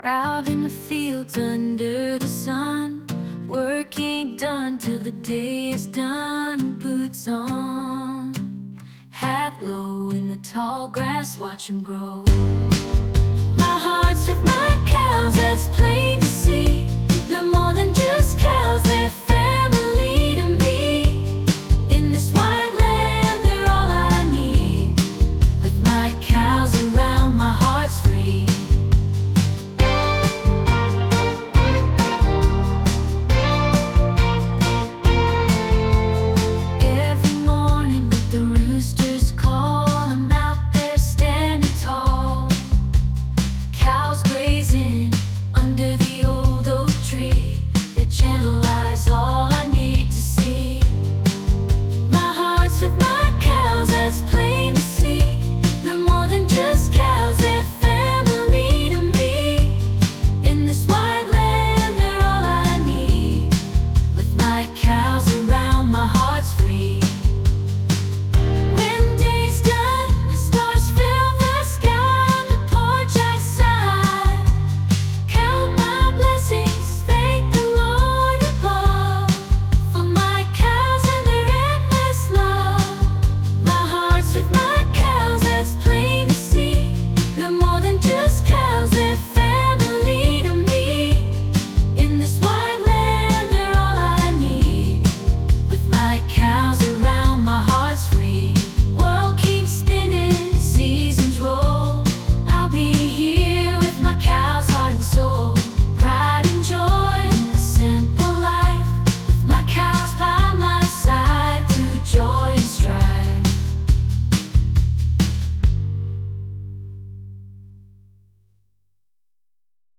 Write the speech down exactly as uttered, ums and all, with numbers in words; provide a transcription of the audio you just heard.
Out in the fields under the sun, work ain't done till the day is done. Boots on, hat low in the tall grass, watch 'em grow. My heart's with my cat.